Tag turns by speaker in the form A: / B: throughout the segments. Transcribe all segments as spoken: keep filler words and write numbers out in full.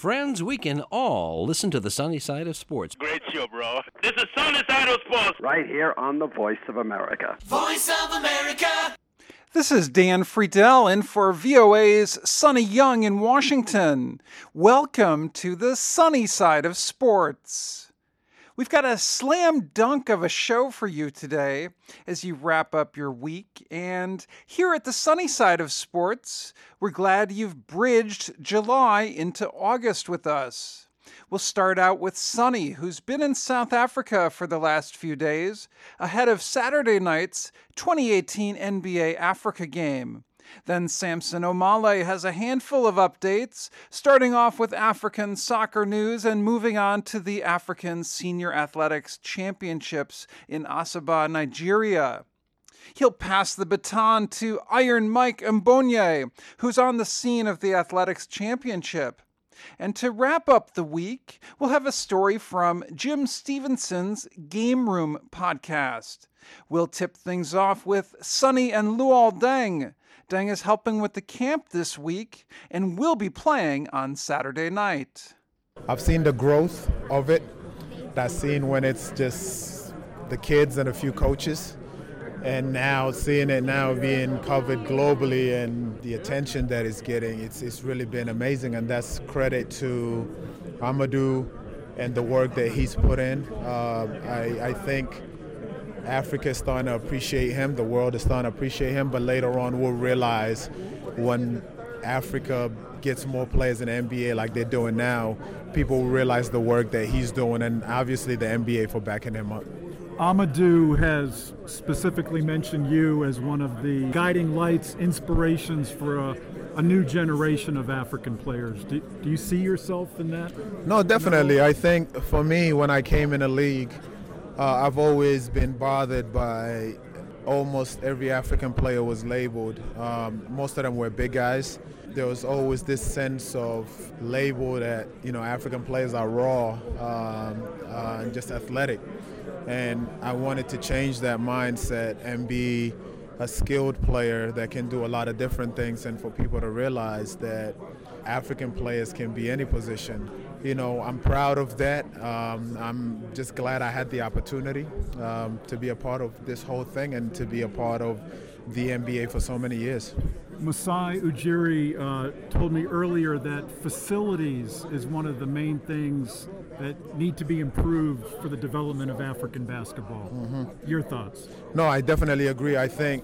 A: friends, we can all listen to the sunny side of sports.
B: Great show, bro. This is Sunny Side of Sports.
C: Right here on the Voice of America.
D: Voice of America.
E: This is Dan Friedel in for V O A's Sonny Young in Washington. Welcome to the sunny side of sports. We've got a slam dunk of a show for you today as you wrap up your week. And here at the sunny side of sports, we're glad you've bridged July into August with us. We'll start out with Sonny, who's been in South Africa for the last few days, ahead of Saturday night's twenty eighteen N B A Africa game. Then Samson Omale has a handful of updates, starting off with African soccer news and moving on to the African Senior Athletics Championships in Asaba, Nigeria. He'll pass the baton to Iron Mike Mbonye, who's on the scene of the Athletics Championship. And to wrap up the week, we'll have a story from Jim Stevenson's Game Room podcast. We'll tip things off with Sonny and Luol Deng. Deng is helping with the camp this week and will be playing on Saturday night.
F: I've seen the growth of it. That scene when it's just the kids and a few coaches. And now seeing it now being covered globally and the attention that it's getting, it's it's really been amazing. And that's credit to Amadou and the work that he's put in. Uh, I, I think Africa is starting to appreciate him. The world is starting to appreciate him. But later on, we'll realize when Africa gets more players in the N B A like they're doing now, people will realize the work that he's doing, and obviously the N B A for backing him up.
G: Amadou has specifically mentioned you as one of the guiding lights, inspirations for a, a new generation of African players. Do, do you see yourself in that?
F: No, definitely. I think for me, when I came in the league, uh, I've always been bothered by almost every African player was labeled. Um, most of them were big guys. There was always this sense of label that, you know, African players are raw um, uh, and just athletic. And I wanted to change that mindset and be a skilled player that can do a lot of different things, and for people to realize that African players can be any position. You know, I'm proud of that. Um, I'm just glad I had the opportunity um, to be a part of this whole thing and to be a part of the N B A for so many years.
G: Masai Ujiri uh, told me earlier that facilities is one of the main things that need to be improved for the development of African basketball. Mm-hmm. Your thoughts?
F: No, I definitely agree. I think,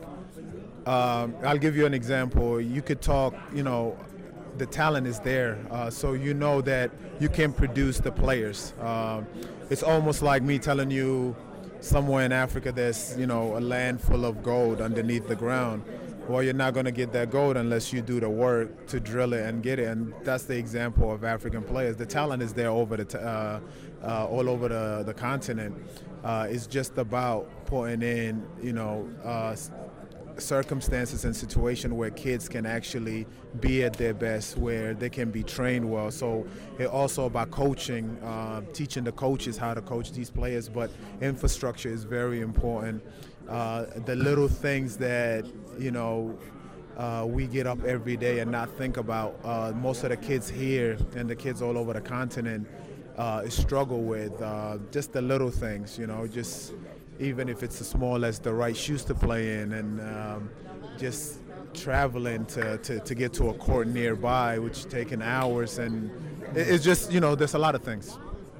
F: um, I'll give you an example. You could talk, you know, the talent is there, uh, so you know that you can produce the players. Uh, it's almost like me telling you somewhere in Africa there's, you know, a land full of gold underneath the ground. Well, you're not going to get that gold unless you do the work to drill it and get it. And that's the example of African players. The talent is there over the t- uh, uh, all over the, the continent. Uh, it's just about putting in, you know, uh, circumstances and situations where kids can actually be at their best, where they can be trained well. So it's also about coaching, uh, teaching the coaches how to coach these players. But infrastructure is very important. Uh, the little things that, you know, uh, we get up every day and not think about. Uh, most of the kids here and the kids all over the continent uh, struggle with uh, just the little things, you know, just even if it's as small as the right shoes to play in, and um, just traveling to, to, to get to a court nearby, which taking hours. And it's just, you know, there's a lot of things.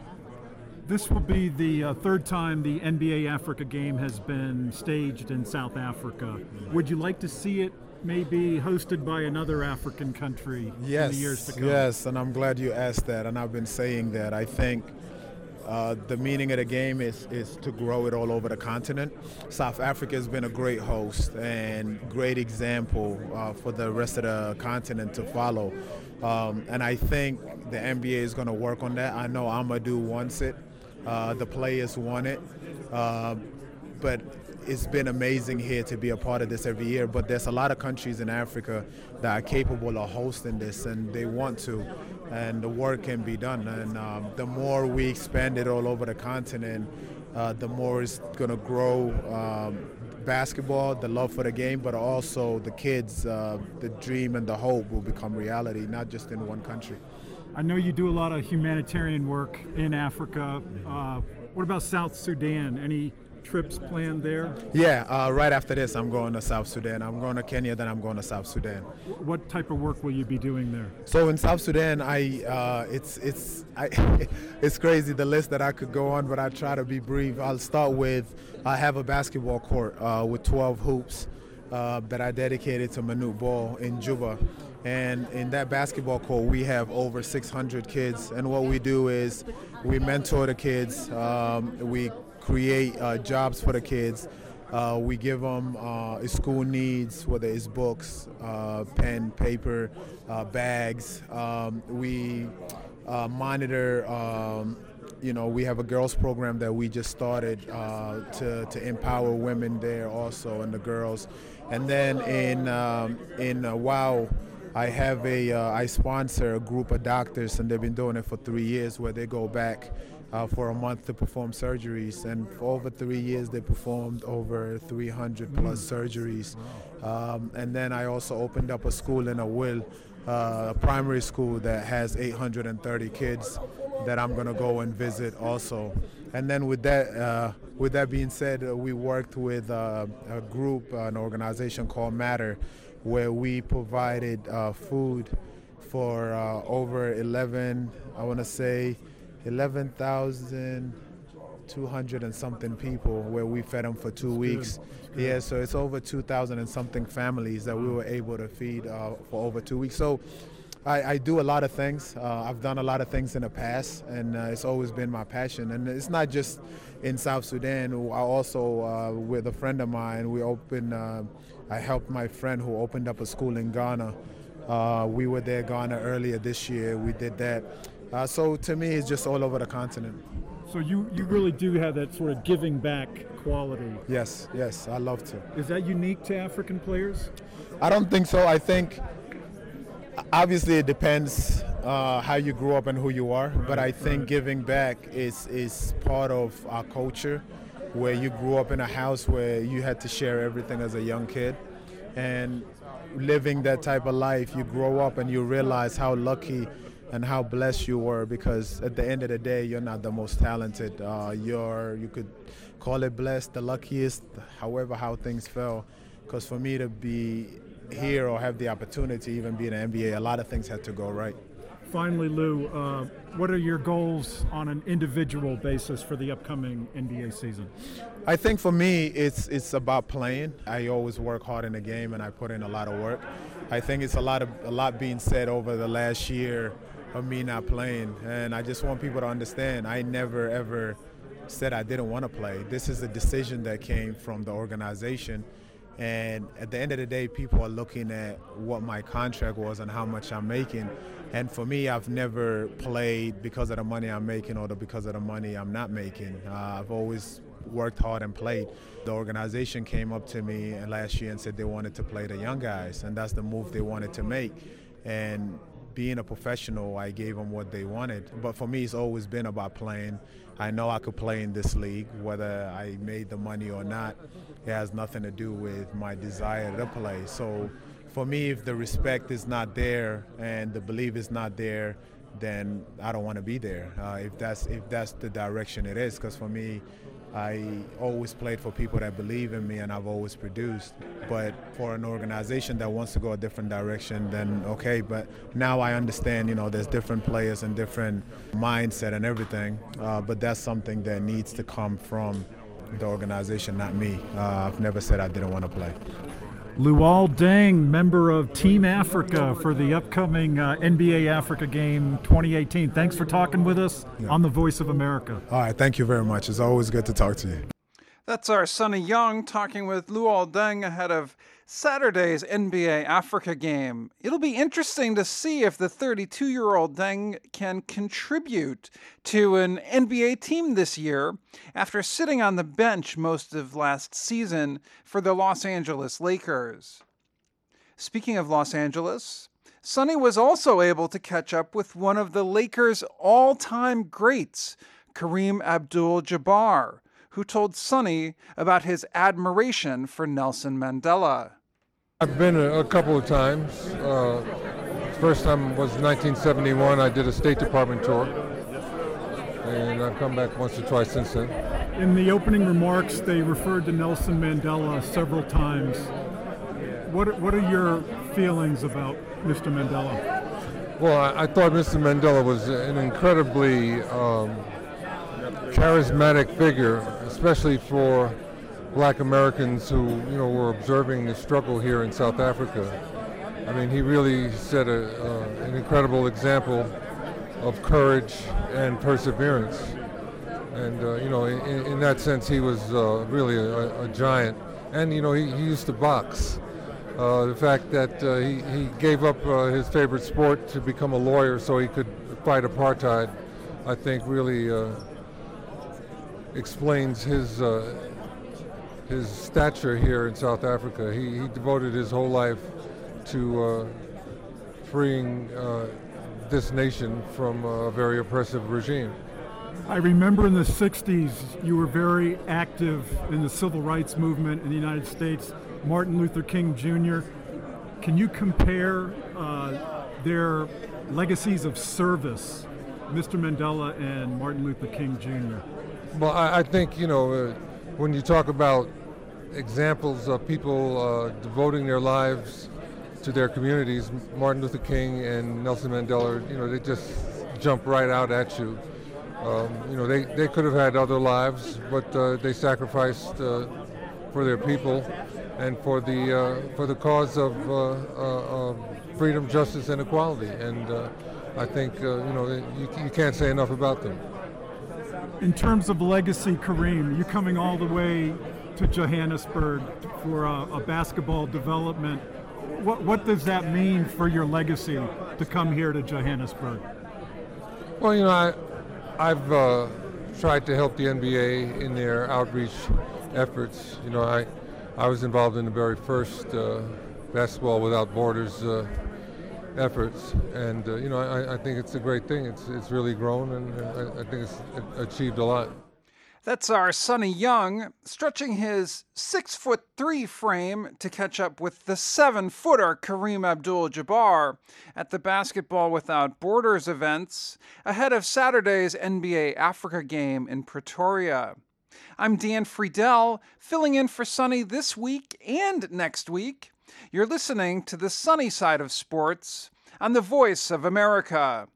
G: This will be the uh, third time the N B A Africa game has been staged in South Africa. Would you like to see it maybe hosted by another African country
F: yes,
G: in the years to come?
F: Yes, and I'm glad you asked that, and I've been saying that. I think uh, the meaning of the game is, is to grow it all over the continent. South Africa has been a great host and great example uh, for the rest of the continent to follow. Um, and I think the N B A is going to work on that. I know Amadou wants it. Uh, the players want it, uh, but it's been amazing here to be a part of this every year. But there's a lot of countries in Africa that are capable of hosting this, and they want to, and the work can be done. And um, the more we expand it all over the continent, uh, the more it's going to grow um, basketball, the love for the game, but also the kids, uh, the dream and the hope will become reality, not just in one country.
G: I know you do a lot of humanitarian work in Africa. Uh, what about South Sudan? Any trips planned there?
F: Yeah, uh, right after this, I'm going to South Sudan. I'm going to Kenya, then I'm going to South Sudan.
G: What type of work will you be doing there?
F: So in South Sudan, I uh, it's it's I, it's crazy the list that I could go on, but I try to be brief. I'll start with I have a basketball court uh, with twelve hoops uh, that I dedicated to Manute Bol in Juba. And in that basketball court, we have over six hundred kids. And what we do is we mentor the kids. Um, we create uh, jobs for the kids. Uh, we give them uh, school needs, whether it's books, uh, pen, paper, uh, bags. Um, we uh, monitor, um, you know, we have a girls program that we just started uh, to, to empower women there also, and the girls. And then in, um, in uh, WOW, I have a, uh, I sponsor a group of doctors, and they've been doing it for three years where they go back uh, for a month to perform surgeries. And for over three years, they performed over three hundred plus mm. surgeries. Um, and then I also opened up a school in Awil, uh, a primary school that has eight hundred thirty kids that I'm gonna go and visit also. And then with that, uh, with that being said, uh, we worked with uh, a group, uh, an organization called Matter, where we provided uh, food for uh, over eleven, I want to say eleven thousand two hundred and something people, where we fed them for two That's weeks. Good. Yeah, so it's over two thousand and something families that we were able to feed uh, for over two weeks. So I, I do a lot of things. Uh, I've done a lot of things in the past, and uh, it's always been my passion. And it's not just in South Sudan. I also, uh, with a friend of mine, we opened, uh, I helped my friend who opened up a school in Ghana. Uh, we were there, Ghana, earlier this year. We did that. Uh, so to me, it's just all over the continent.
G: So you, you really do have that sort of giving back quality.
F: Yes, yes, I love to.
G: Is that unique to African players?
F: I don't think so. I think obviously it depends uh, how you grew up and who you are, right, but I think right. giving back is, is part of our culture, where you grew up in a house where you had to share everything as a young kid. And living that type of life, you grow up and you realize how lucky and how blessed you were, because at the end of the day, you're not the most talented. Uh, you're, you could call it blessed, the luckiest, however how things fell. Because for me to be here or have the opportunity to even be in the N B A, a lot of things had to go right.
G: Finally, Lou, uh, what are your goals on an individual basis for the upcoming N B A season?
F: I think for me, it's it's about playing. I always work hard in the game, and I put in a lot of work. I think it's a lot of a lot being said over the last year of me not playing, and I just want people to understand I never ever said I didn't want to play. This is a decision that came from the organization. And at the end of the day, people are looking at what my contract was and how much I'm making. And for me, I've never played because of the money I'm making or the, because of the money I'm not making. Uh, I've always worked hard and played. The organization came up to me last year and said they wanted to play the young guys, and that's the move they wanted to make. And being a professional, I gave them what they wanted. But for me, it's always been about playing. I know I could play in this league, whether I made the money or not. It has nothing to do with my desire to play. So for me, if the respect is not there and the belief is not there, then I don't want to be there. Uh, if that's if that's the direction it is, because for me, I always played for people that believe in me, and I've always produced. But for an organization that wants to go a different direction, then okay. But now I understand, you know, there's different players and different mindset and everything. Uh, but that's something that needs to come from the organization, not me. Uh, I've never said I didn't want to play.
G: Luol Deng, member of Team Africa for the upcoming uh, N B A Africa Game twenty eighteen. Thanks for talking with us yeah. on The Voice of America.
F: All right, thank you very much. It's always good to talk to you.
E: That's our Sonny Young talking with Luol Deng ahead of Saturday's N B A Africa Game. It'll be interesting to see if the thirty-two-year-old Deng can contribute to an N B A team this year after sitting on the bench most of last season for the Los Angeles Lakers. Speaking of Los Angeles, Sonny was also able to catch up with one of the Lakers' all-time greats, Kareem Abdul-Jabbar, who told Sonny about his admiration for Nelson Mandela.
H: I've been a, a couple of times, uh, First time was nineteen seventy-one. I did a State Department tour, and I've come back once or twice since then.
G: In the opening remarks, they referred to Nelson Mandela several times. What what are your feelings about Mister Mandela?
H: Well, I, I thought Mister Mandela was an incredibly um, charismatic figure, especially for Black Americans who, you know, were observing the struggle here in South Africa. I mean, he really set a, uh, an incredible example of courage and perseverance. And, uh, you know, in, in that sense, he was uh, really a, a giant. And, you know, he, he used to box. Uh, the fact that uh, he, he gave up uh, his favorite sport to become a lawyer so he could fight apartheid, I think really uh, explains his uh, his stature here in South Africa. He, he devoted his whole life to uh, freeing uh, this nation from a very oppressive regime.
G: I remember in the sixties you were very active in the civil rights movement in the United States. Martin Luther King Junior Can you compare uh, their legacies of service, Mister Mandela and Martin Luther King Junior?
H: Well, I, I think, you know, uh, when you talk about examples of people uh, devoting their lives to their communities, Martin Luther King and Nelson Mandela, you know, they just jump right out at you. Um, you know, they, they could have had other lives, but uh, they sacrificed uh, for their people and for the uh, for the cause of uh, uh, uh, freedom, justice, and equality. And uh, I think uh, you know you, you can't say enough about them.
G: In terms of legacy, Kareem, you coming all the way to Johannesburg for a, a basketball development. What what does that mean for your legacy to come here to Johannesburg?
H: Well, you know, I I've uh, tried to help the N B A in their outreach efforts. You know, I. I was involved in the very first uh, Basketball Without Borders uh, efforts, and uh, you know I, I think it's a great thing. It's it's really grown, and I, I think it's achieved a lot.
E: That's our Sonny Young stretching his six foot three frame to catch up with the seven footer Kareem Abdul-Jabbar at the Basketball Without Borders events ahead of Saturday's N B A Africa game in Pretoria. I'm Dan Friedel, filling in for Sonny this week and next week. You're listening to the Sunny Side of Sports on the Voice of America.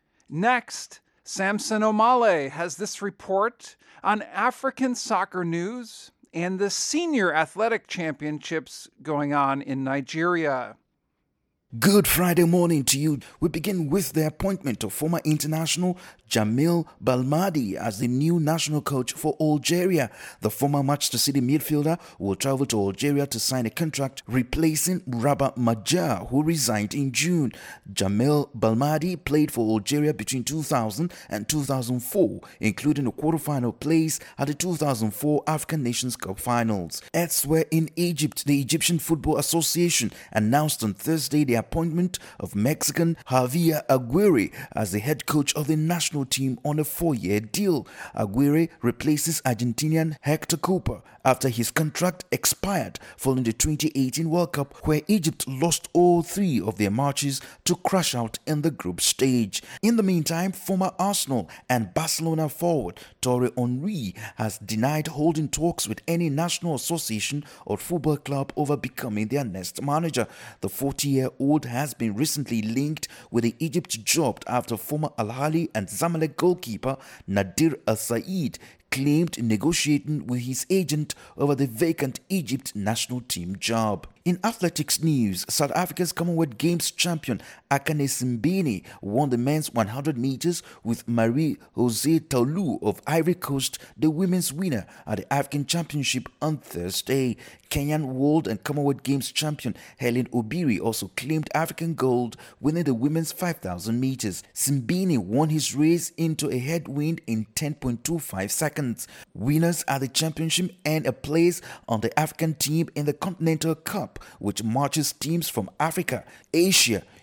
E: Next, Samson Omale has this report on African soccer news and the senior athletic championships going on in Nigeria.
I: Good Friday morning to you. We begin with the appointment of former international Jamil Belmadi as the new national coach for Algeria. The former Manchester City midfielder will travel to Algeria to sign a contract replacing Rabat Majer, who resigned in June. Jamil Belmadi played for Algeria between two thousand and two thousand four, including a quarter-final place at the two thousand four African Nations Cup finals. Elsewhere in Egypt, the Egyptian Football Association announced on Thursday the appointment of Mexican Javier Aguirre as the head coach of the national team on a four-year deal. Aguirre replaces Argentinian Hector Cooper after his contract expired following the twenty eighteen World Cup, where Egypt lost all three of their matches to crash out in the group stage. In the meantime, former Arsenal and Barcelona forward Thierry Henry has denied holding talks with any national association or football club over becoming their next manager. The forty-year-old has been recently linked with the Egypt job after former Al Ahly and Zamalek goalkeeper Nadir Al Said claimed negotiating with his agent over the vacant Egypt national team job. In athletics news, South Africa's Commonwealth Games champion Akane Simbine won the men's one hundred meters with Marie-José Taulu of Ivory Coast, the women's winner at the African Championship on Thursday. Kenyan World and Commonwealth Games champion Helen Obiri also claimed African gold, winning the women's five thousand meters. Simbine won his race into a headwind in ten point two five seconds. Winners at the championship earn a place on the African team in the Continental Cup, which marches teams from Africa, Asia,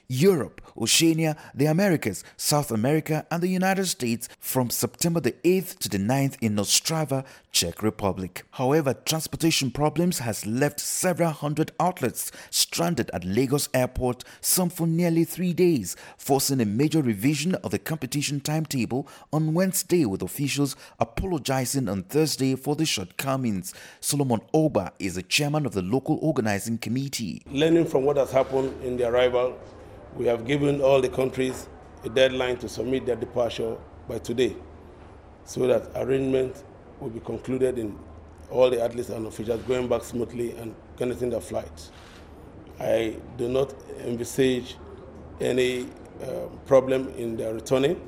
I: Europe, Oceania, the Americas, South America, and the United States from September the eighth to the ninth in Ostrava, Czech Republic. However, transportation problems has left several hundred outlets stranded at Lagos Airport, some for nearly three days, forcing a major revision of the competition timetable on Wednesday, with officials apologizing on Thursday for the shortcomings. Solomon Oba is the chairman of the local organizing committee.
J: Learning from what has happened in the arrival, we have given all the countries a deadline to submit their departure by today, so that arrangement will be concluded in all the athletes and officials going back smoothly and connecting their flights. I do not envisage any uh, problem in their returning,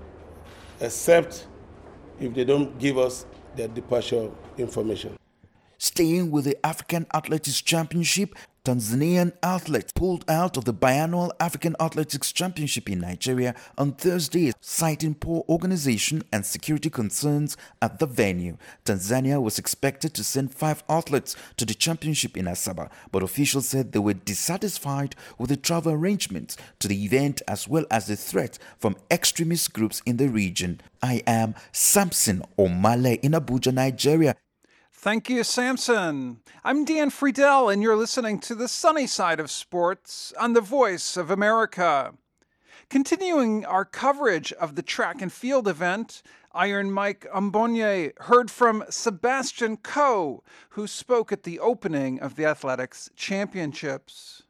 J: except if they don't give us their departure information.
I: Staying with the African Athletics Championship, Tanzanian athletes pulled out of the biannual African Athletics Championship in Nigeria on Thursday, citing poor organization and security concerns at the venue. Tanzania was expected to send five athletes to the championship in Asaba, but officials said they were dissatisfied with the travel arrangements to the event as well as the threat from extremist groups in the region. I am Samson Omale in Abuja, Nigeria.
E: Thank you, Samson. I'm Dan Friedel, and you're listening to the sunny side of sports on the Voice of America. Continuing our coverage of the track and field event, Iron Mike Ambonye heard from Sebastian Coe, who spoke at the opening of the Athletics Championships.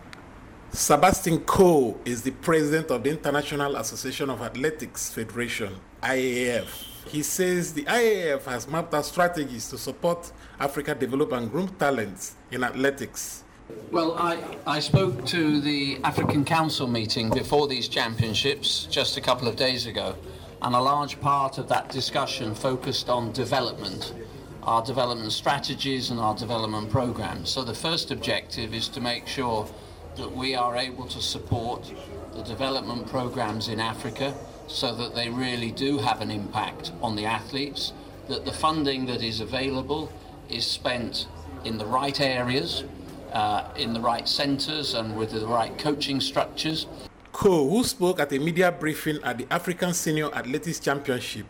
K: Sebastian Coe is the president of the International Association of Athletics Federation, I A F. He says the I A F has mapped out strategies to support Africa develop and groom talents in athletics.
L: Well, I, I spoke to the African Council meeting before these championships just a couple of days ago, and a large part of that discussion focused on development, our development strategies and our development programs. So the first objective is to make sure that we are able to support the development programs in Africa so that they really do have an impact on the athletes, that the funding that is available is spent in the right areas, uh, in the right centres and with the right coaching structures.
K: Coe, who spoke at a media briefing at the African Senior Athletics Championship,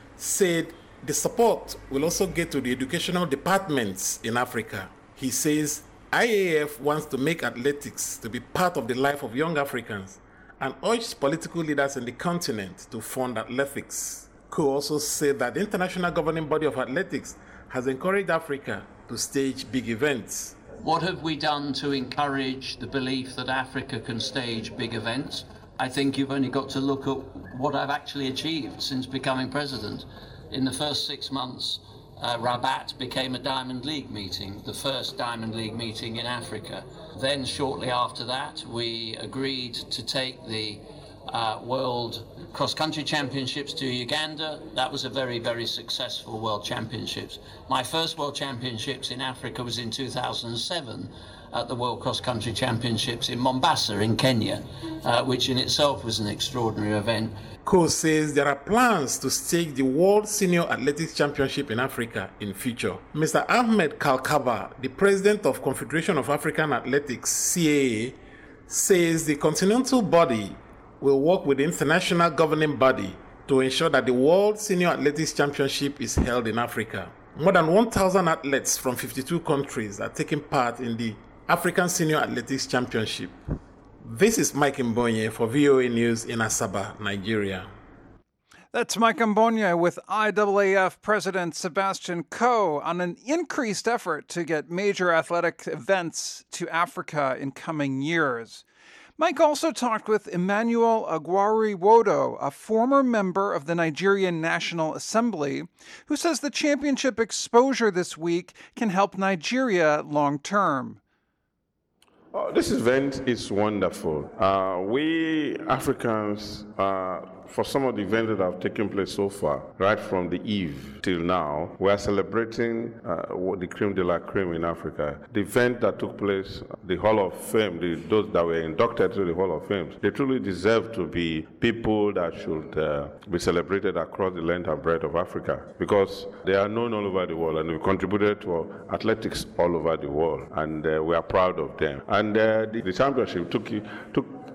K: said the support will also get to the educational departments in Africa. He says I A F wants to make athletics to be part of the life of young Africans and urged political leaders in the continent to fund athletics. Coe also said that the International Governing Body of Athletics has encouraged Africa to stage big events.
L: What have we done to encourage the belief that Africa can stage big events? I think you've only got to look at what I've actually achieved since becoming president. In the first six months, Uh, Rabat became a Diamond League meeting, the first Diamond League meeting in Africa. Then shortly after that, we agreed to take the uh, World Cross Country Championships to Uganda. That was a very, very successful World Championships. My first World Championships in Africa was in two thousand seven at the World Cross Country Championships in Mombasa in Kenya, uh, which in itself was an extraordinary event.
K: Coe says there are plans to stage the World Senior Athletics Championship in Africa in future. Mister Ahmed Kalkaba, the president of Confederation of African Athletics, C A A, says the continental body will work with the international governing body to ensure that the World Senior Athletics Championship is held in Africa. More than one thousand athletes from fifty-two countries are taking part in the African Senior Athletics Championship. This is Mike Mbonye for V O A News in Asaba, Nigeria.
E: That's Mike Mbonye with I A A F President Sebastian Coe on an increased effort to get major athletic events to Africa in coming years. Mike also talked with Emmanuel Agwari-Wodo, a former member of the Nigerian National Assembly, who says the championship exposure this week can help Nigeria long term.
M: Oh, this event is wonderful. Uh, we Africans, uh, for some of the events that have taken place so far, right from the eve till now, we are celebrating uh, the creme de la creme in Africa. The event that took place, the Hall of Fame, the, those that were inducted to the Hall of Fame, they truly deserve to be people that should uh, be celebrated across the length and breadth of Africa, because they are known all over the world and we contributed to athletics all over the world, and uh, we are proud of them. And uh, the, the championship took, took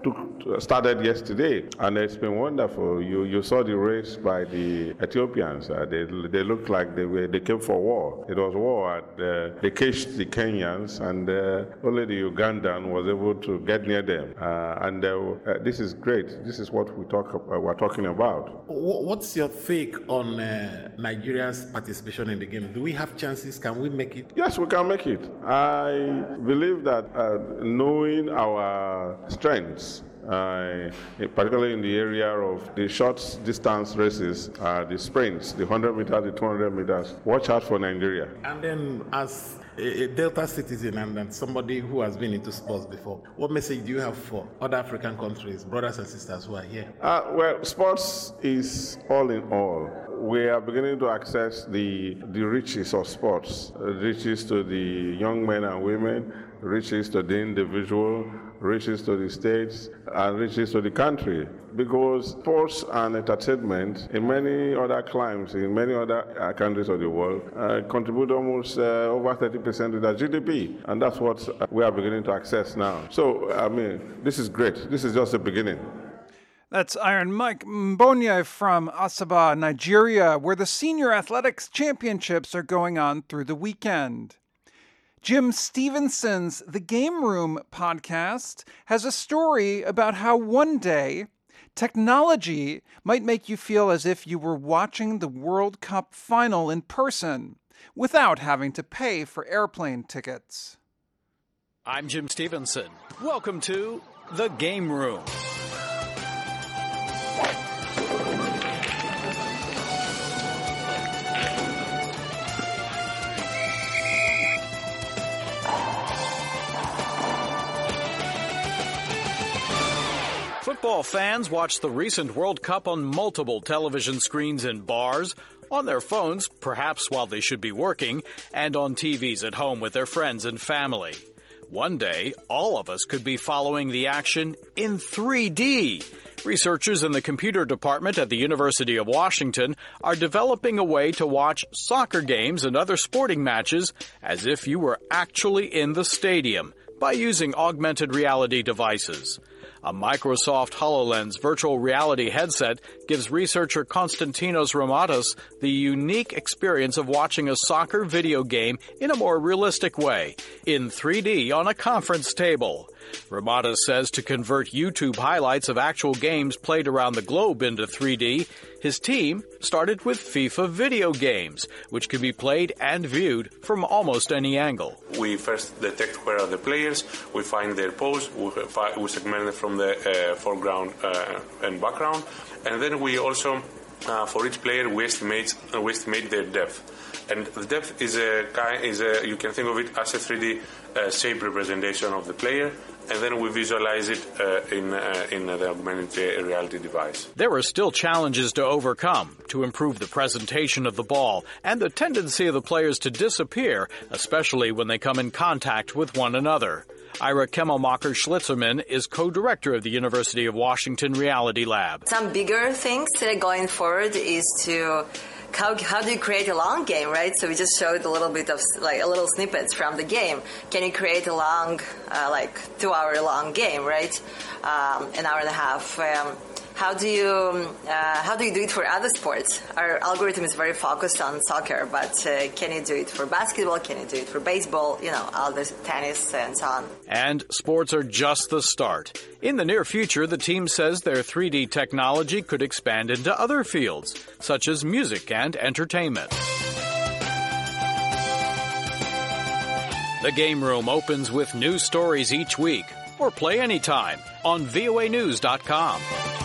M: took, started yesterday, and it's been wonderful. You you saw the race by the Ethiopians. Uh, they they looked like they were they came for war. It was war. And, uh, they caged the Kenyans, and uh, only the Ugandan was able to get near them. Uh, and uh, uh, this is great. This is what we talk uh, we're talking about.
K: What's your take on uh, Nigeria's participation in the game? Do we have chances? Can we make it?
M: Yes, we can make it. I believe that uh, knowing our strengths, Uh, particularly in the area of the short distance races, uh, the sprints, the one hundred meters, the two hundred meters. Watch out for Nigeria.
K: And then, as a, a Delta citizen and, and somebody who has been into sports before, what message do you have for other African countries, brothers and sisters who are here?
M: Uh, well, sports is all in all. We are beginning to access the, the riches of sports, uh, riches to the young men and women, riches to the individual, riches to the states, and riches to the country. Because sports and entertainment in many other climes, in many other uh, countries of the world, uh, contribute almost uh, over thirty percent of their G D P. And that's what uh, we are beginning to access now. So, I mean, this is great. This is just the beginning.
E: That's Iron Mike Mbonye from Asaba, Nigeria, where the Senior Athletics Championships are going on through the weekend. Jim Stevenson's The Game Room podcast has a story about how one day technology might make you feel as if you were watching the World Cup final in person without having to pay for airplane tickets.
N: I'm Jim Stevenson. Welcome to The Game Room. Football fans watch the recent World Cup on multiple television screens in bars, on their phones, perhaps while they should be working, and on T Vs at home with their friends and family. One day, all of us could be following the action in three D. Researchers in the computer department at the University of Washington are developing a way to watch soccer games and other sporting matches as if you were actually in the stadium by using augmented reality devices. A Microsoft HoloLens virtual reality headset gives researcher Konstantinos Ramatas the unique experience of watching a soccer video game in a more realistic way, in three D on a conference table. Ramatas says to convert YouTube highlights of actual games played around the globe into three D, his team started with FIFA video games, which can be played and viewed from almost any angle.
O: We first detect where are the players, we find their pose, we, we segment them from the uh, foreground uh, and background, and then we also, uh, for each player, we estimate, uh, we estimate their depth. And the depth is a kind, is a, you can think of it as a three D uh, shape representation of the player, and then we visualize it uh, in uh, in the augmented reality device.
N: There are still challenges to overcome to improve the presentation of the ball and the tendency of the players to disappear, especially when they come in contact with one another. Ira Kemmelmacher Schlitzerman is co-director of the University of Washington Reality Lab.
P: Some bigger things uh, going forward is to How, how do you create a long game, right? So we just showed a little bit of, like, a little snippets from the game. Can you create a long, uh, like, two-hour-long game, right? Um, an hour and a half. Um, how do you uh, how do you do it for other sports? Our algorithm is very focused on soccer, but uh, can you do it for basketball? Can you do it for baseball? You know, all this tennis and so on.
N: And sports are just the start. In the near future, the team says their three D technology could expand into other fields, such as music and entertainment. The Game Room opens with new stories each week, or play anytime on V O A news dot com.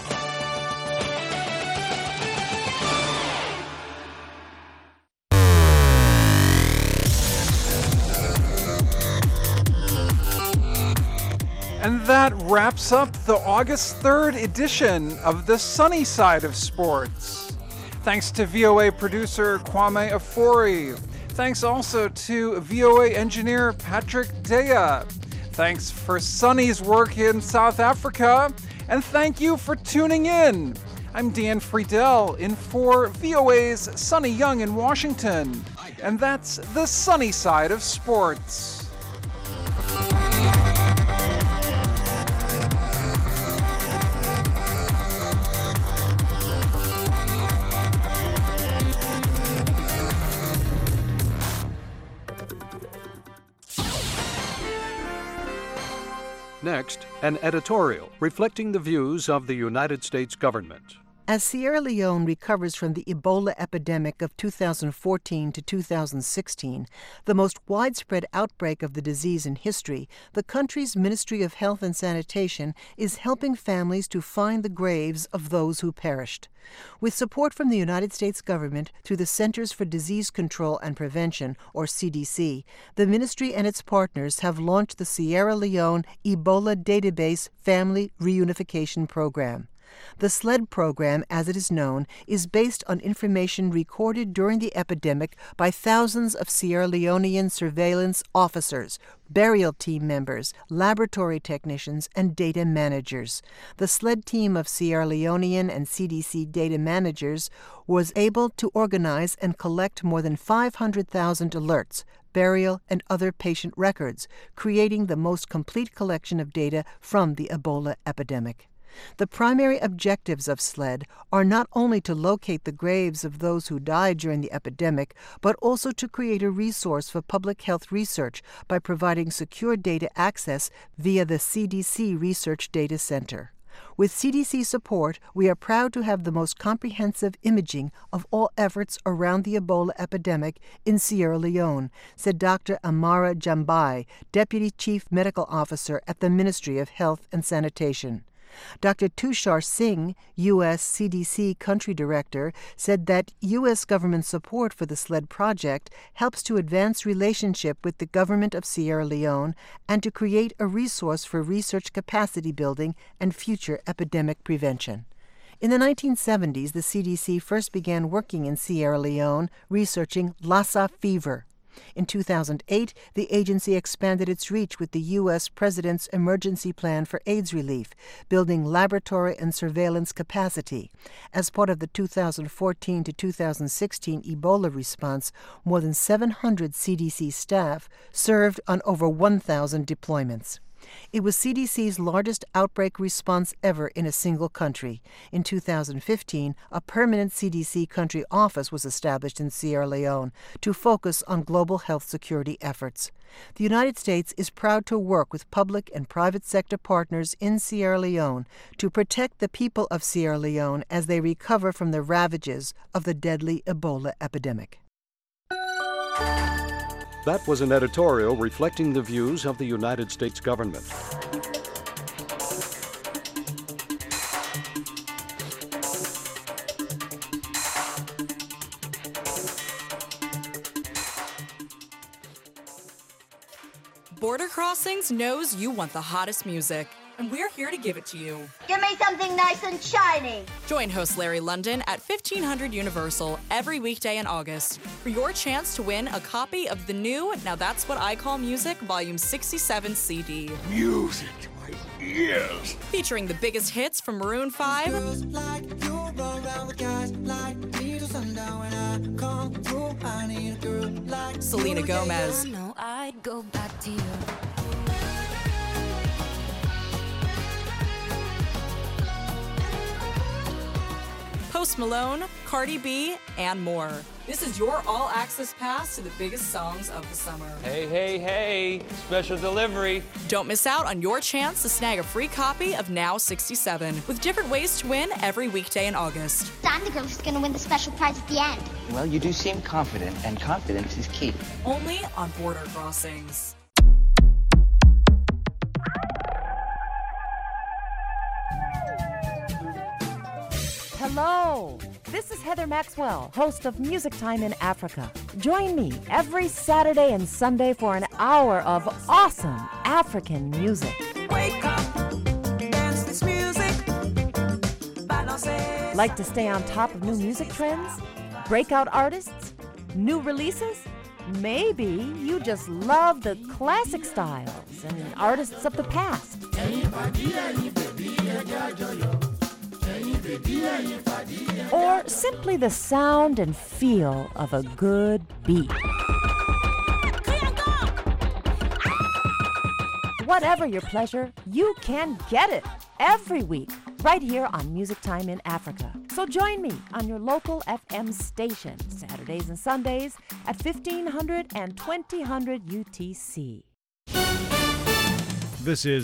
E: And that wraps up the August third edition of the Sunny Side of Sports. Thanks to V O A producer Kwame Afori. Thanks also to V O A engineer Patrick Dea. Thanks for Sunny's work in South Africa. And thank you for tuning in. I'm Dan Friedel in for V O A's Sunny Young in Washington. And that's the Sunny Side of Sports.
Q: Next, an editorial reflecting the views of the United States government.
R: As Sierra Leone recovers from the Ebola epidemic of two thousand fourteen to two thousand sixteen, the most widespread outbreak of the disease in history, the country's Ministry of Health and Sanitation is helping families to find the graves of those who perished. With support from the United States government through the Centers for Disease Control and Prevention, or C D C, the ministry and its partners have launched the Sierra Leone Ebola Database Family Reunification Program. The SLED program, as it is known, is based on information recorded during the epidemic by thousands of Sierra Leonean surveillance officers, burial team members, laboratory technicians, and data managers. The SLED team of Sierra Leonean and C D C data managers was able to organize and collect more than five hundred thousand alerts, burial, and other patient records, creating the most complete collection of data from the Ebola epidemic. The primary objectives of SLED are not only to locate the graves of those who died during the epidemic, but also to create a resource for public health research by providing secure data access via the C D C Research Data Center. With C D C support, we are proud to have the most comprehensive imaging of all efforts around the Ebola epidemic in Sierra Leone, said Doctor Amara Jambai, Deputy Chief Medical Officer at the Ministry of Health and Sanitation. Doctor Tushar Singh, U S C D C Country Director, said that U S government support for the SLED project helps to advance relationship with the government of Sierra Leone and to create a resource for research capacity building and future epidemic prevention. In the nineteen seventies, the C D C first began working in Sierra Leone researching Lassa fever. In two thousand eight, the agency expanded its reach with the U S President's Emergency Plan for AIDS Relief, building laboratory and surveillance capacity. As part of the two thousand fourteen to two thousand sixteen Ebola response, more than seven hundred C D C staff served on over one thousand deployments. It was C D C's largest outbreak response ever in a single country. In two thousand fifteen, a permanent C D C country office was established in Sierra Leone to focus on global health security efforts. The United States is proud to work with public and private sector partners in Sierra Leone to protect the people of Sierra Leone as they recover from the ravages of the deadly Ebola epidemic.
Q: That was an editorial reflecting the views of the United States government.
S: Border Crossings knows you want the hottest music, and we're here to give it to you.
T: Give me something nice and shiny.
S: Join host Larry London at fifteen hundred Universal every weekday in August for your chance to win a copy of the new Now That's What I Call Music Volume sixty-seven C D.
U: Music to my ears.
S: Featuring the biggest hits from Maroon five,
D: Like you roll around with guys like me till sundown. When I come through, I need a girl like
S: Selena
D: you.
S: Gomez,
D: I know I'd go back to you.
S: Post Malone, Cardi B, and more. This is your all-access pass to the biggest songs of the summer.
V: Hey, hey, hey, special delivery.
S: Don't miss out on your chance to snag a free copy of Now sixty-seven with different ways to win every weekday in August.
T: I'm the girl who's going to win the special prize at the end.
W: Well, you do seem confident, and confidence is key.
S: Only on Border Crossings.
X: Hello, this is Heather Maxwell, host of Music Time in Africa. Join me every Saturday and Sunday for an hour of awesome African music.
D: Wake up, dance this music.
X: Like to stay on top of new music trends? Breakout artists? New releases? Maybe you just love the classic styles and artists of the past. Or simply the sound and feel of a good beat. Whatever your pleasure, you can get it every week right here on Music Time in Africa. So join me on your local F M station Saturdays and Sundays at fifteen hundred and twenty hundred U T C.
G: This is